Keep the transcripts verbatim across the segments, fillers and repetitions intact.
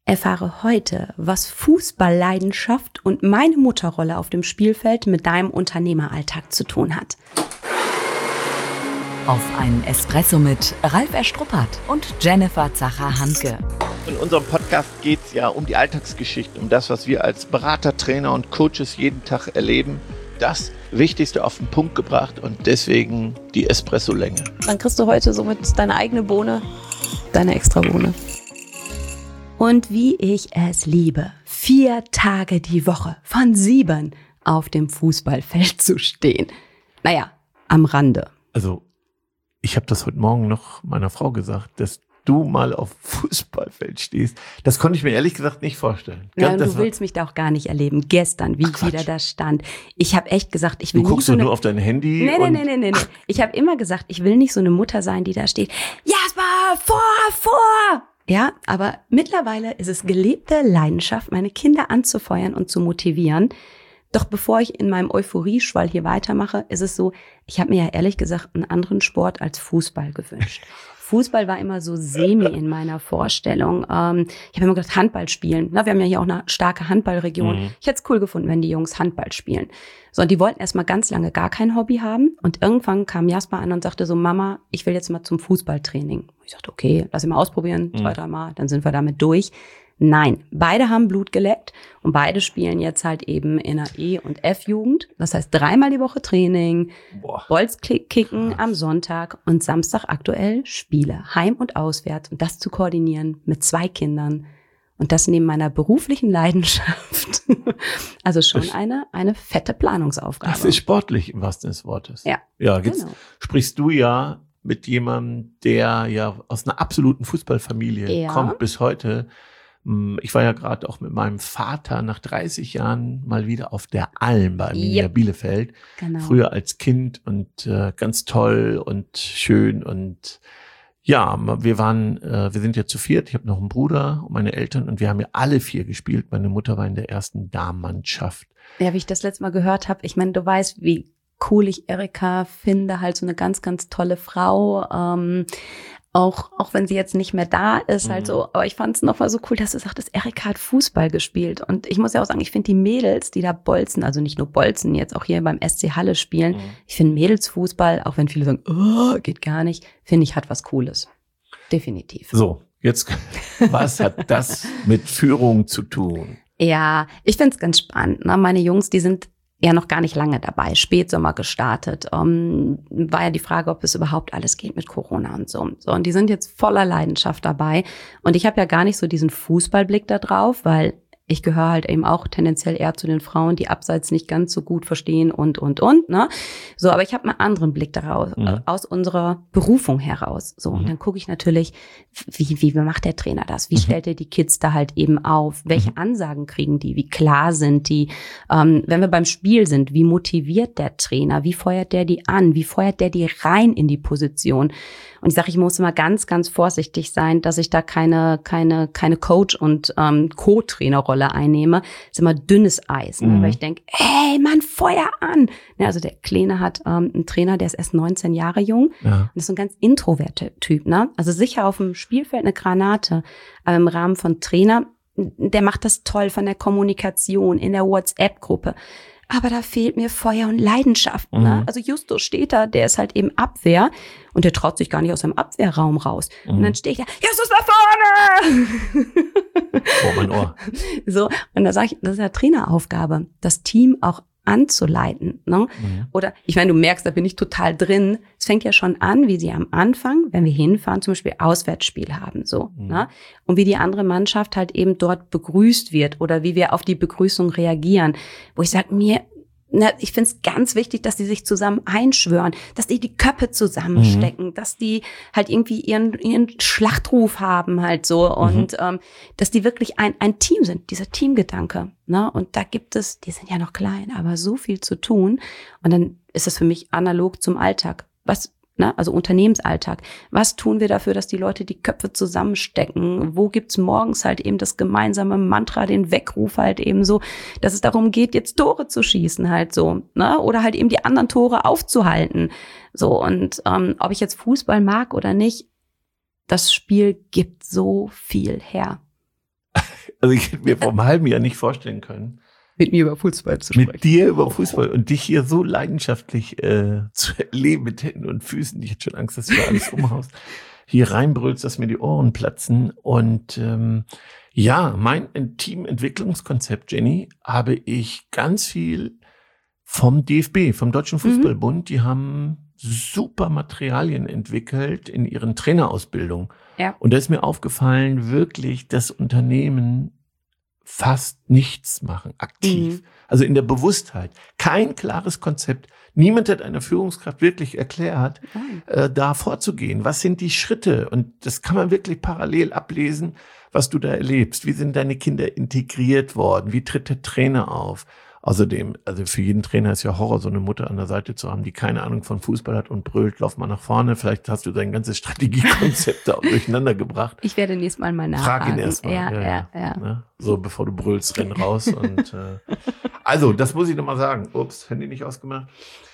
Erfahre heute, was Fußballleidenschaft und meine Mutterrolle auf dem Spielfeld mit deinem Unternehmeralltag zu tun hat. Auf einen Espresso mit Ralf Erstruppert und Jennifer Zacher-Hanke. In unserem Podcast geht es ja um die Alltagsgeschichten, um das, was wir als Berater, Trainer und Coaches jeden Tag erleben. Das Wichtigste auf den Punkt gebracht und deswegen die Espresso-Länge. Dann kriegst du heute somit deine eigene Bohne, deine extra Bohne. Und wie ich es liebe, vier Tage die Woche von sieben auf dem Fußballfeld zu stehen. Naja, am Rande. Also, ich habe das heute Morgen noch meiner Frau gesagt, dass du mal auf Fußballfeld stehst. Das konnte ich mir ehrlich gesagt nicht vorstellen. Ja, und du willst mich da auch gar nicht erleben. Gestern, wie ich wieder da stand. Ich habe echt gesagt, ich will du nicht guckst so du eine... nur auf dein Handy? Nee, nee, und nee, nee, nee, nee. Ich habe immer gesagt, ich will nicht so eine Mutter sein, die da steht. Jasper, vor, vor! Ja, aber mittlerweile ist es gelebte Leidenschaft, meine Kinder anzufeuern und zu motivieren. Doch bevor ich in meinem Euphorieschwall hier weitermache, ist es so, ich habe mir ja ehrlich gesagt einen anderen Sport als Fußball gewünscht. Fußball war immer so semi in meiner Vorstellung. Ähm, ich habe immer gedacht, Handball spielen. Na, wir haben ja hier auch eine starke Handballregion. Mhm. Ich hätte es cool gefunden, wenn die Jungs Handball spielen. So, und die wollten erst mal ganz lange gar kein Hobby haben. Und irgendwann kam Jasper an und sagte so, Mama, ich will jetzt mal zum Fußballtraining. Ich dachte, okay, lass ihn mal ausprobieren, mhm. zwei, drei Mal, dann sind wir damit durch. Nein, beide haben Blut geleckt und beide spielen jetzt halt eben in der E- und F-Jugend. Das heißt dreimal die Woche Training, Bolzkicken am Sonntag und Samstag aktuell Spiele, heim und auswärts. Und das zu koordinieren mit zwei Kindern und das neben meiner beruflichen Leidenschaft. Also schon eine eine fette Planungsaufgabe. Das ist sportlich im wahrsten Sinne des Wortes. Ja, ja jetzt genau. Sprichst du ja mit jemandem, der ja aus einer absoluten Fußballfamilie ja. kommt bis heute. Ich war ja gerade auch mit meinem Vater nach dreißig Jahren mal wieder auf der Alm bei Arminia yep. Bielefeld. Genau. Früher als Kind und äh, ganz toll und schön und ja, wir waren, äh, wir sind ja zu viert. Ich habe noch einen Bruder und meine Eltern und wir haben ja alle vier gespielt. Meine Mutter war in der ersten Damenmannschaft. Ja, wie ich das letzte Mal gehört habe, ich meine, du weißt, wie cool ich Erika finde, halt so eine ganz, ganz tolle Frau. Ähm, Auch, auch wenn sie jetzt nicht mehr da ist, halt so, aber ich fand es nochmal so cool, dass du sagtest, Erika hat Fußball gespielt. Und ich muss ja auch sagen, ich finde die Mädels, die da bolzen, also nicht nur bolzen, jetzt auch hier beim S C Halle spielen, mhm. ich finde Mädelsfußball, auch wenn viele sagen, oh, geht gar nicht, finde ich, hat was Cooles. Definitiv. So, jetzt, was hat das mit Führung zu tun? Ja, ich finde es ganz spannend. Ne? Meine Jungs, die sind ja noch gar nicht lange dabei, Spätsommer gestartet. Um, war ja die Frage, ob es überhaupt alles geht mit Corona und so. So, und die sind jetzt voller Leidenschaft dabei. Und ich habe ja gar nicht so diesen Fußballblick da drauf, weil ich gehöre halt eben auch tendenziell eher zu den Frauen, die abseits nicht ganz so gut verstehen und, und, und, ne? So, aber ich habe einen anderen Blick daraus, mhm. äh, aus unserer Berufung heraus. So, mhm. und dann gucke ich natürlich, wie, wie macht der Trainer das? Wie mhm. stellt er die Kids da halt eben auf? Welche mhm. Ansagen kriegen die? Wie klar sind die? Ähm, wenn wir beim Spiel sind, wie motiviert der Trainer? Wie feuert der die an? Wie feuert der die rein in die Position? Und ich sage, ich muss immer ganz, ganz vorsichtig sein, dass ich da keine, keine, keine Coach- und ähm, Co-Trainerrolle einnehme. Das ist immer dünnes Eis, ne? Mhm. Weil ich denke, ey, Mann, Feuer an! Ja, also der Kleine hat ähm, einen Trainer, der ist erst neunzehn Jahre jung. Ja. Und ist so ein ganz introverter Typ, ne? Also sicher auf dem Spielfeld eine Granate, aber im Rahmen von Trainer, der macht das toll von der Kommunikation in der WhatsApp-Gruppe. Aber da fehlt mir Feuer und Leidenschaft. Ne? Mhm. Also Justus steht da, der ist halt eben Abwehr und der traut sich gar nicht aus seinem Abwehrraum raus. Mhm. Und dann stehe ich da, Justus nach vorne! Oh, mein Ohr. So, und da sage ich, das ist ja Traineraufgabe, das Team auch anzuleiten. Ne? Mhm. Oder, ich meine, du merkst, da bin ich total drin. Es fängt ja schon an, wie sie am Anfang, wenn wir hinfahren, zum Beispiel Auswärtsspiel haben, so. Mhm. Ne? Und wie die andere Mannschaft halt eben dort begrüßt wird oder wie wir auf die Begrüßung reagieren. Wo ich sage, mir, na, ich finde es ganz wichtig, dass die sich zusammen einschwören, dass die die Köpfe zusammenstecken, mhm. dass die halt irgendwie ihren ihren Schlachtruf haben halt so und mhm. ähm, dass die wirklich ein ein Team sind, dieser Teamgedanke. Ne? Und da gibt es, die sind ja noch klein, aber so viel zu tun. Und dann ist es für mich analog zum Alltag. Was Ne, also Unternehmensalltag. Was tun wir dafür, dass die Leute die Köpfe zusammenstecken? Wo gibt's morgens halt eben das gemeinsame Mantra, den Weckruf halt eben so, dass es darum geht, jetzt Tore zu schießen halt so, ne? Oder halt eben die anderen Tore aufzuhalten. So, und ähm, ob ich jetzt Fußball mag oder nicht, das Spiel gibt so viel her. Also ich hätte mir vor einem halben Jahr nicht vorstellen können, mit mir über Fußball zu sprechen. Mit dir über Fußball und dich hier so leidenschaftlich äh, zu erleben mit Händen und Füßen. Ich hätte schon Angst, dass du da alles umhaust. Hier reinbrüllst, dass mir die Ohren platzen. Und ähm, ja, mein Teamentwicklungskonzept, Jenny, habe ich ganz viel vom D F B, vom Deutschen Fußballbund. Mhm. Die haben super Materialien entwickelt in ihren Trainerausbildungen. Ja. Und da ist mir aufgefallen, wirklich, dass Unternehmen fast nichts machen, aktiv. Mhm. Also in der Bewusstheit. Kein klares Konzept. Niemand hat einer Führungskraft wirklich erklärt, äh, da vorzugehen. Was sind die Schritte? Und das kann man wirklich parallel ablesen, was du da erlebst. Wie sind deine Kinder integriert worden? Wie tritt der Trainer auf? Außerdem, also für jeden Trainer ist ja Horror, so eine Mutter an der Seite zu haben, die keine Ahnung von Fußball hat und brüllt, lauf mal nach vorne. Vielleicht hast du dein ganzes Strategiekonzept da auch durcheinander gebracht. Ich werde nächstes Mal mal nachfragen. Frag ihn erst mal. Ja, ja, ja. ja. Ne? So, bevor du brüllst, renn raus. und äh, Also, das muss ich nochmal sagen. Ups, Handy nicht ausgemacht.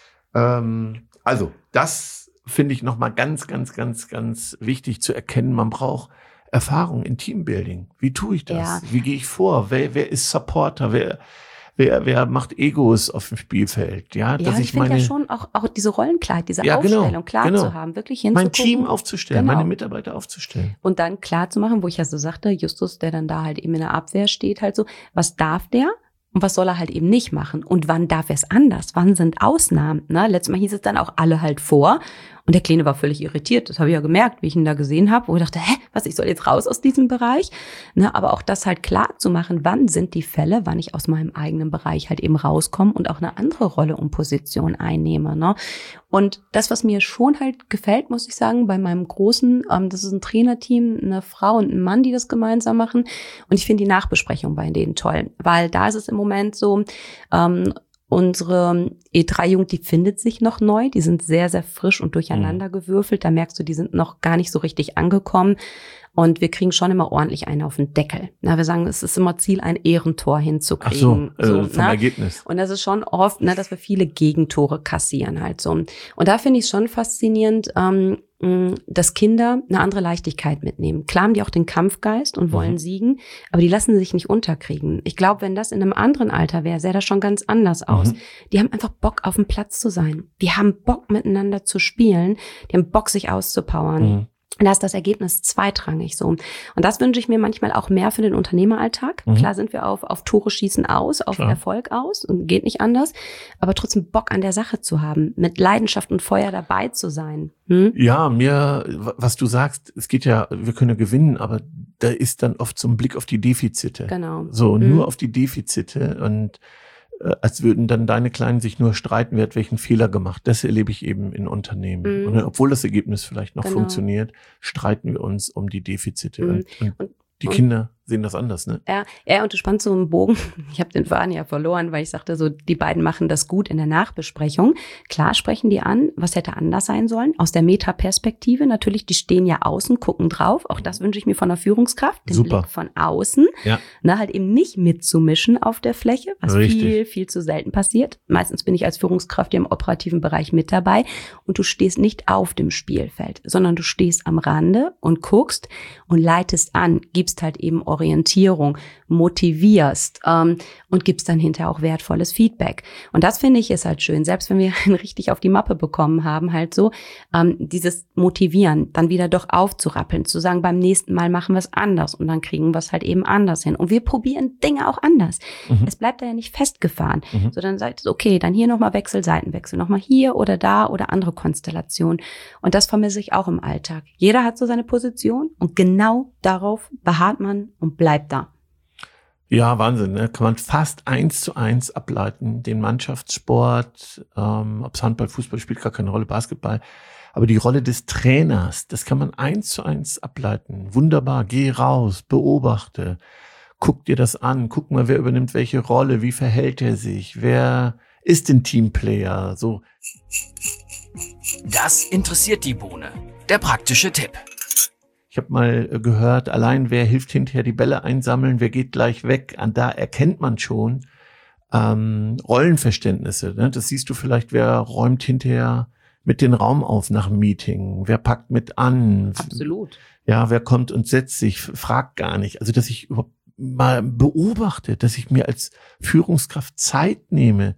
Ähm, also, das finde ich nochmal ganz, ganz, ganz, ganz wichtig zu erkennen. Man braucht Erfahrung in Teambuilding. Wie tue ich das? Ja. Wie gehe ich vor? Wer, wer ist Supporter? Wer... Wer, wer macht Egos auf dem Spielfeld? Ja, dass ja, ich, ich finde meine, ja schon auch, auch diese Rollenklarheit, diese ja, genau, Aufstellung klar genau. zu haben, wirklich hinzugucken. Mein Team aufzustellen, genau. meine Mitarbeiter aufzustellen. Und dann klar zu machen, wo ich ja so sagte, Justus, der dann da halt eben in der Abwehr steht, halt so, was darf der? Und was soll er halt eben nicht machen? Und wann darf er es anders? Wann sind Ausnahmen? Ne? Letztes Mal hieß es dann auch alle halt vor. Und der Kleine war völlig irritiert. Das habe ich ja gemerkt, wie ich ihn da gesehen habe, wo ich dachte, hä, was, ich soll jetzt raus aus diesem Bereich? Ne? Aber auch das halt klar zu machen, wann sind die Fälle, wann ich aus meinem eigenen Bereich halt eben rauskomme und auch eine andere Rolle und Position einnehme. Ne? Und das, was mir schon halt gefällt, muss ich sagen, bei meinem Großen, ähm, das ist ein Trainerteam, eine Frau und ein Mann, die das gemeinsam machen. Und ich finde die Nachbesprechung bei denen toll, weil da ist es im Moment so, ähm, unsere E drei Jugend, die findet sich noch neu. Die sind sehr, sehr frisch und durcheinander gewürfelt. Da merkst du, die sind noch gar nicht so richtig angekommen. Und wir kriegen schon immer ordentlich einen auf den Deckel. Na, wir sagen, es ist immer Ziel, ein Ehrentor hinzukriegen. Ach so, äh, so vom ne? Ergebnis. Und das ist schon oft, ne, dass wir viele Gegentore kassieren halt so. Und da finde ich es schon faszinierend, ähm, dass Kinder eine andere Leichtigkeit mitnehmen. Klar haben die auch den Kampfgeist und wollen mhm. siegen, aber die lassen sich nicht unterkriegen. Ich glaube, wenn das in einem anderen Alter wäre, sähe das schon ganz anders aus. Mhm. Die haben einfach Bock, auf dem Platz zu sein. Die haben Bock, miteinander zu spielen. Die haben Bock, sich auszupowern. Mhm. Und da ist das Ergebnis zweitrangig so. Und das wünsche ich mir manchmal auch mehr für den Unternehmeralltag. Mhm. Klar sind wir auf, auf Tore schießen aus, auf Klar. Erfolg aus und geht nicht anders. Aber trotzdem Bock an der Sache zu haben, mit Leidenschaft und Feuer dabei zu sein. Hm? Ja, mir, was du sagst, es geht ja, wir können ja gewinnen, aber da ist dann oft so ein Blick auf die Defizite. Genau. So, mhm. nur auf die Defizite und als würden dann deine Kleinen sich nur streiten, wer hat welchen Fehler gemacht. Das erlebe ich eben in Unternehmen. Mm. Und obwohl das Ergebnis vielleicht noch genau. funktioniert, streiten wir uns um die Defizite. Mm. Und, und, und die und, Kinder sehen das anders, ne? Ja, ja, und du spannst so einen Bogen. Ich habe den Faden ja verloren, weil ich sagte so, die beiden machen das gut in der Nachbesprechung. Klar sprechen die an, was hätte anders sein sollen. Aus der Metaperspektive natürlich, die stehen ja außen, gucken drauf. Auch das wünsche ich mir von der Führungskraft, den Super. Blick von außen. Ja. Na, halt eben nicht mitzumischen auf der Fläche, was Richtig. viel, viel zu selten passiert. Meistens bin ich als Führungskraft ja im operativen Bereich mit dabei und du stehst nicht auf dem Spielfeld, sondern du stehst am Rande und guckst und leitest an, gibst halt eben Orientierung, motivierst ähm, und gibst dann hinterher auch wertvolles Feedback. Und das finde ich ist halt schön, selbst wenn wir richtig auf die Mappe bekommen haben, halt so, ähm, dieses Motivieren, dann wieder doch aufzurappeln, zu sagen, beim nächsten Mal machen wir es anders und dann kriegen wir es halt eben anders hin. Und wir probieren Dinge auch anders. Mhm. Es bleibt da ja nicht festgefahren, mhm. sondern sagt, okay, dann hier nochmal Wechsel, Seitenwechsel, nochmal hier oder da oder andere Konstellationen. Und das vermisse ich auch im Alltag. Jeder hat so seine Position und genau darauf beharrt man und bleibt da. Ja, Wahnsinn, ne? Kann man fast eins zu eins ableiten. Den Mannschaftssport, ähm, ob es Handball, Fußball spielt gar keine Rolle, Basketball. Aber die Rolle des Trainers, das kann man eins zu eins ableiten. Wunderbar, geh raus, beobachte, guck dir das an, guck mal, wer übernimmt welche Rolle, wie verhält er sich, wer ist ein Teamplayer, so. Das interessiert die Bohne. Der praktische Tipp. Ich habe mal gehört, allein wer hilft hinterher die Bälle einsammeln, wer geht gleich weg, an da erkennt man schon ähm, Rollenverständnisse. Ne? Das siehst du vielleicht, wer räumt hinterher mit den Raum auf nach dem Meeting, wer packt mit an. Absolut. Ja, wer kommt und setzt sich, fragt gar nicht. Also dass ich überhaupt mal beobachte, dass ich mir als Führungskraft Zeit nehme,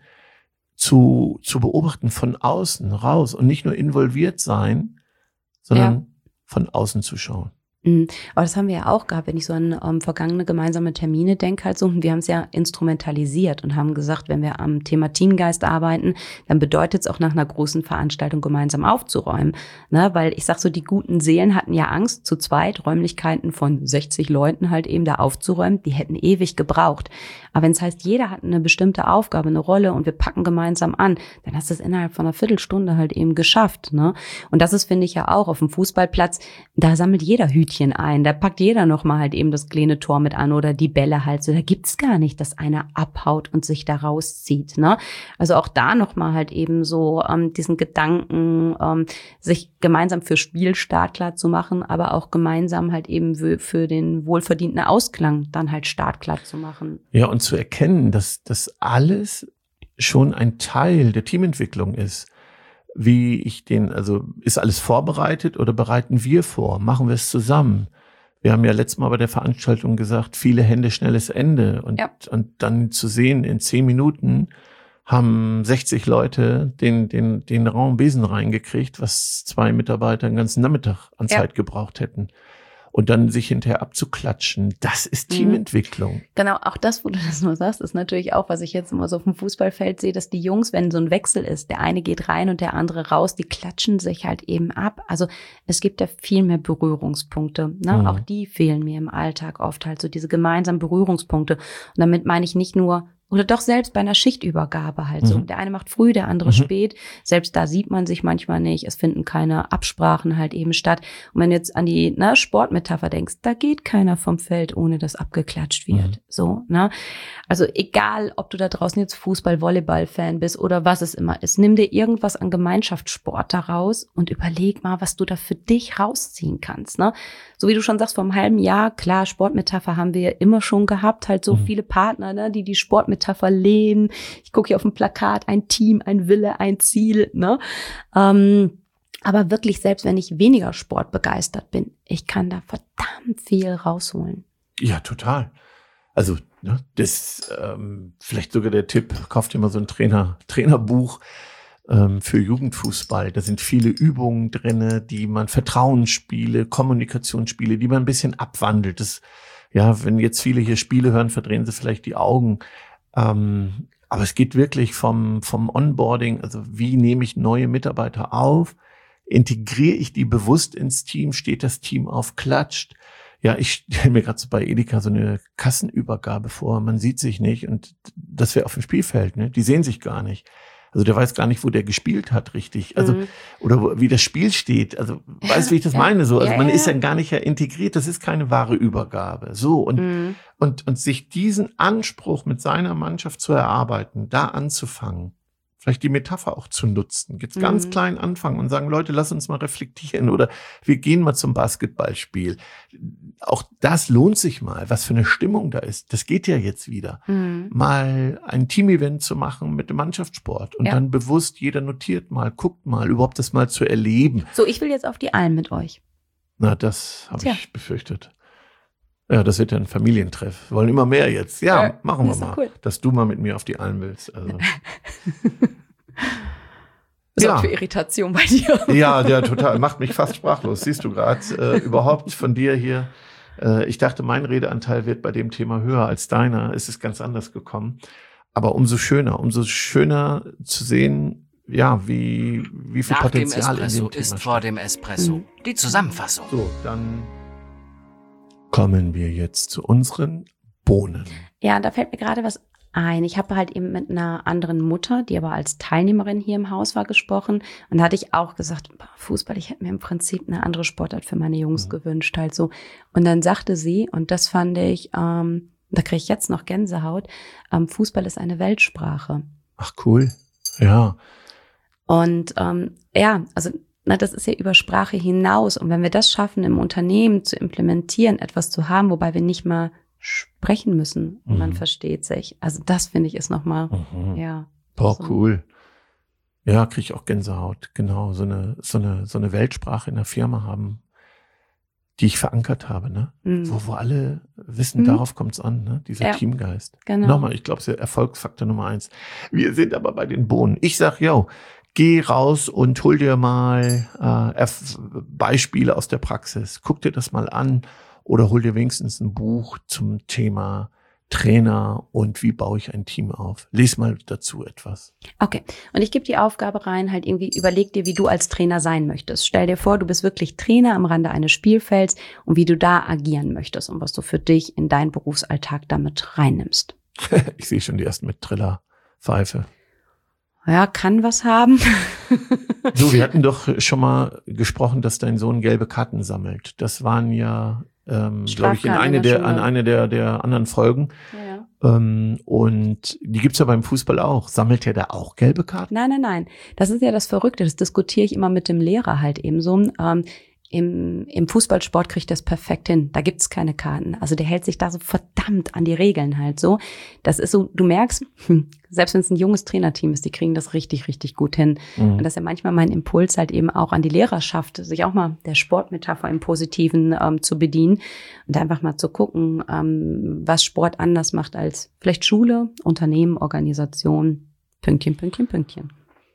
zu, zu beobachten von außen raus und nicht nur involviert sein, sondern ja. von außen zu schauen. Aber das haben wir ja auch gehabt, wenn ich so an ähm, vergangene gemeinsame Termine denke, halt so, wir haben es ja instrumentalisiert und haben gesagt, wenn wir am Thema Teamgeist arbeiten, dann bedeutet es auch nach einer großen Veranstaltung gemeinsam aufzuräumen, ne? Weil ich sag so, die guten Seelen hatten ja Angst, zu zweit Räumlichkeiten von sechzig Leuten halt eben da aufzuräumen, die hätten ewig gebraucht. Aber wenn es heißt, jeder hat eine bestimmte Aufgabe, eine Rolle und wir packen gemeinsam an, dann hast du es innerhalb von einer Viertelstunde halt eben geschafft, ne? Und das ist, finde ich ja auch, auf dem Fußballplatz, da sammelt jeder Hütchen ein. Da packt jeder nochmal halt eben das kleine Tor mit an oder die Bälle halt so. Da gibt's gar nicht, dass einer abhaut und sich da rauszieht, ne? Also auch da nochmal halt eben so ähm, diesen Gedanken, ähm, sich gemeinsam für Spielstart klar zu machen, aber auch gemeinsam halt eben für, für den wohlverdienten Ausklang dann halt startklar zu machen. Ja, und zu erkennen, dass das alles schon ein Teil der Teamentwicklung ist. Wie ich den, also ist alles vorbereitet oder bereiten wir vor? Machen wir es zusammen? Wir haben ja letztes Mal bei der Veranstaltung gesagt, viele Hände, schnelles Ende. Und, ja. und dann zu sehen, in zehn Minuten haben sechzig Leute den, den, den Raum Besen reingekriegt, was zwei Mitarbeiter einen ganzen Nachmittag an ja. Zeit gebraucht hätten. Und dann sich hinterher abzuklatschen, das ist Teamentwicklung. Genau, auch das, wo du das nur sagst, ist natürlich auch, was ich jetzt immer so auf dem Fußballfeld sehe, dass die Jungs, wenn so ein Wechsel ist, der eine geht rein und der andere raus, die klatschen sich halt eben ab. Also es gibt ja viel mehr Berührungspunkte, ne? Mhm. Auch die fehlen mir im Alltag oft halt, so diese gemeinsamen Berührungspunkte. Und damit meine ich nicht nur, oder doch selbst bei einer Schichtübergabe halt so. Mhm. Der eine macht früh, der andere mhm. spät. Selbst da sieht man sich manchmal nicht. Es finden keine Absprachen halt eben statt. Und wenn du jetzt an die ne, Sportmetapher denkst, da geht keiner vom Feld, ohne dass abgeklatscht wird. Mhm. So, ne? Also egal, ob du da draußen jetzt Fußball-, Volleyball-Fan bist oder was es immer ist, nimm dir irgendwas an Gemeinschaftssport daraus und überleg mal, was du da für dich rausziehen kannst, ne? So wie du schon sagst, vor einem halben Jahr, klar, Sportmetapher haben wir immer schon gehabt, halt so mhm. viele Partner, ne, die die Sportmetapher leben. Ich gucke hier auf dem Plakat, ein Team, ein Wille, ein Ziel, ne? Ähm, aber wirklich, selbst wenn ich weniger sportbegeistert bin, ich kann da verdammt viel rausholen. Ja, total. Also, ne, das, ähm, vielleicht sogar der Tipp, kauft dir mal so ein Trainer, Trainerbuch, für Jugendfußball. Da sind viele Übungen drinne, die man Vertrauensspiele, Kommunikationsspiele, die man ein bisschen abwandelt. Das, ja, wenn jetzt viele hier Spiele hören, verdrehen sie vielleicht die Augen. Ähm, aber es geht wirklich vom, vom Onboarding, also wie nehme ich neue Mitarbeiter auf? Integriere ich die bewusst ins Team? Steht das Team auf, klatscht? Ja, ich stelle mir gerade so bei Edeka so eine Kassenübergabe vor. Man sieht sich nicht und das wäre auf dem Spielfeld, ne? Die sehen sich gar nicht. Also der weiß gar nicht, wo der gespielt hat, richtig. Also, mhm. oder wo, wie das Spiel steht. Also, ja, weißt du, wie ich das ja. meine? So, also ja, man ja, ist ja gar nicht ja integriert. Das ist keine wahre Übergabe. So. Und, mhm. und, und sich diesen Anspruch mit seiner Mannschaft zu erarbeiten, da anzufangen, vielleicht die Metapher auch zu nutzen, jetzt ganz mhm. klein anfangen und sagen, Leute, lass uns mal reflektieren oder wir gehen mal zum Basketballspiel. Auch das lohnt sich mal, was für eine Stimmung da ist. Das geht ja jetzt wieder. Mhm. Mal ein Team-Event zu machen mit dem Mannschaftssport und ja. dann bewusst, jeder notiert mal, guckt mal, überhaupt das mal zu erleben. So, ich will jetzt auf die Alm mit euch. Na, das habe ich befürchtet. Ja, das wird ja ein Familientreff. Wir wollen immer mehr jetzt. Ja, ja machen wir mal. Cool. Dass du mal mit mir auf die Alm willst. Also. Das ja. für Irritation bei dir. Ja, ja, total. Macht mich fast sprachlos. Siehst du gerade äh, überhaupt von dir hier. Äh, ich dachte, mein Redeanteil wird bei dem Thema höher als deiner. Es ist ganz anders gekommen. Aber umso schöner, umso schöner zu sehen, ja, wie, wie viel Nach Potenzial dem Espresso in dem Thema ist steht. vor dem Espresso. Mhm. Die Zusammenfassung. So, dann kommen wir jetzt zu unseren Bohnen. Ja, da fällt mir gerade was ein. Ich habe halt eben mit einer anderen Mutter, die aber als Teilnehmerin hier im Haus war, gesprochen. Und da hatte ich auch gesagt, Fußball, ich hätte mir im Prinzip eine andere Sportart für meine Jungs mhm. gewünscht, halt so. Und dann sagte sie, und das fand ich, ähm, da kriege ich jetzt noch Gänsehaut, ähm, Fußball ist eine Weltsprache. Ach cool, ja. Und ähm, ja, also na, das ist ja über Sprache hinaus. Und wenn wir das schaffen, im Unternehmen zu implementieren, etwas zu haben, wobei wir nicht mal sprechen müssen und mhm. man versteht sich. Also das finde ich ist nochmal, mhm. ja. Boah, so. Cool. Ja, kriege ich auch Gänsehaut. Genau, so eine, so eine, so eine Weltsprache in der Firma haben. die ich verankert habe, ne? Mhm. Wo, wo alle wissen, mhm. darauf kommt's an, ne? Dieser ja. Teamgeist. Genau. Nochmal, ich glaube, es ist Erfolgsfaktor Nummer eins. Wir sind aber bei den Bohnen. Ich sag, yo, geh raus und hol dir mal äh, Beispiele aus der Praxis. Guck dir das mal an oder hol dir wenigstens ein Buch zum Thema Trainer und wie baue ich ein Team auf. Lies mal dazu etwas. Okay, und ich gebe die Aufgabe rein, halt irgendwie überleg dir, wie du als Trainer sein möchtest. Stell dir vor, du bist wirklich Trainer am Rande eines Spielfelds und wie du da agieren möchtest und was du für dich in deinen Berufsalltag damit reinnimmst. Ich sehe schon die ersten mit Triller, Pfeife. Ja, kann was haben. So, wir hatten doch schon mal gesprochen, dass dein Sohn gelbe Karten sammelt. Das waren ja Ähm, glaube ich, in eine der, an eine der, der anderen Folgen. Ja. Ähm, und die gibt's ja beim Fußball auch. Sammelt er da auch gelbe Karten? Nein, nein, nein. Das ist ja das Verrückte. Das diskutiere ich immer mit dem Lehrer halt eben so. Ähm, im, im Fußballsport kriegt er das perfekt hin. Da gibt's keine Karten. Also der hält sich da so verdammt an die Regeln halt so. Das ist so, du merkst, hm, selbst wenn es ein junges Trainerteam ist, die kriegen das richtig, richtig gut hin. Mhm. Und das ist ja manchmal mein Impuls halt eben auch an die Lehrerschaft, sich auch mal der Sportmetapher im Positiven ähm, zu bedienen und einfach mal zu gucken, ähm, was Sport anders macht als vielleicht Schule, Unternehmen, Organisation, Pünktchen, Pünktchen, Pünktchen.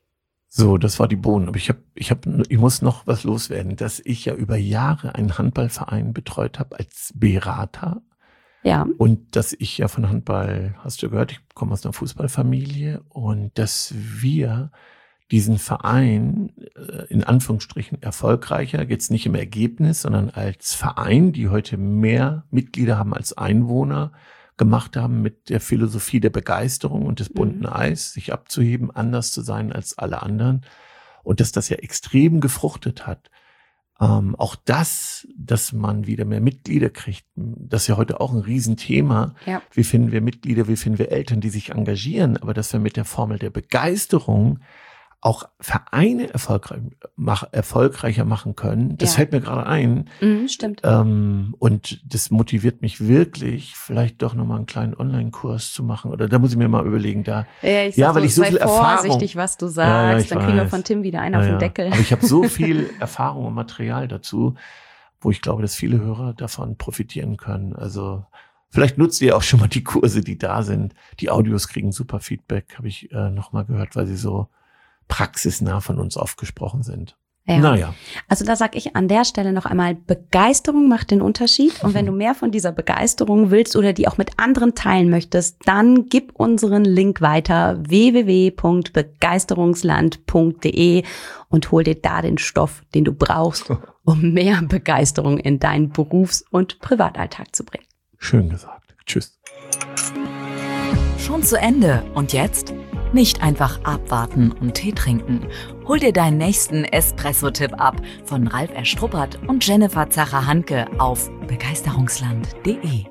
So, das war die Bohnen. Aber ich habe, ich habe, ich muss noch was loswerden, dass ich ja über Jahre einen Handballverein betreut habe als Berater. Ja. Und dass ich ja von Handball, hast du gehört, ich komme aus einer Fußballfamilie und dass wir diesen Verein äh, in Anführungsstrichen erfolgreicher, jetzt nicht im Ergebnis, sondern als Verein, die heute mehr Mitglieder haben als Einwohner, gemacht haben mit der Philosophie der Begeisterung und des bunten mhm. Eis, sich abzuheben, anders zu sein als alle anderen. Und dass das ja extrem gefruchtet hat. Ähm, auch das, dass man wieder mehr Mitglieder kriegt, das ist ja heute auch ein Riesenthema. Ja. Wie finden wir Mitglieder, wie finden wir Eltern, die sich engagieren, aber dass wir mit der Formel der Begeisterung auch Vereine erfolgreich, mach, erfolgreicher machen können. Das ja. fällt mir gerade ein. Mhm, stimmt. Ähm, und das motiviert mich wirklich, vielleicht doch nochmal einen kleinen Online-Kurs zu machen. Oder da muss ich mir mal überlegen, da. Ja, ich ja sag weil so, ich so sei viel Erfahrung. vorsichtig, was du sagst. Ja, ja, dann kriegen wir von Tim wieder einen ja, auf den ja. Deckel. Aber ich habe so viel Erfahrung und Material dazu, wo ich glaube, dass viele Hörer davon profitieren können. Also vielleicht nutzt ihr auch schon mal die Kurse, die da sind. Die Audios kriegen super Feedback, habe ich äh, nochmal gehört, weil sie so praxisnah von uns aufgesprochen sind. Ja. Naja. Also da sag ich an der Stelle noch einmal, Begeisterung macht den Unterschied. Und wenn du mehr von dieser Begeisterung willst oder die auch mit anderen teilen möchtest, dann gib unseren Link weiter, w w w punkt begeisterungsland punkt d e, und hol dir da den Stoff, den du brauchst, um mehr Begeisterung in deinen Berufs- und Privatalltag zu bringen. Schön gesagt. Tschüss. Schon zu Ende. Und jetzt? Nicht einfach abwarten und Tee trinken. Hol dir deinen nächsten Espresso-Tipp ab von Ralf Erstruppert und Jennifer Zacher-Hanke auf begeisterungsland punkt d e.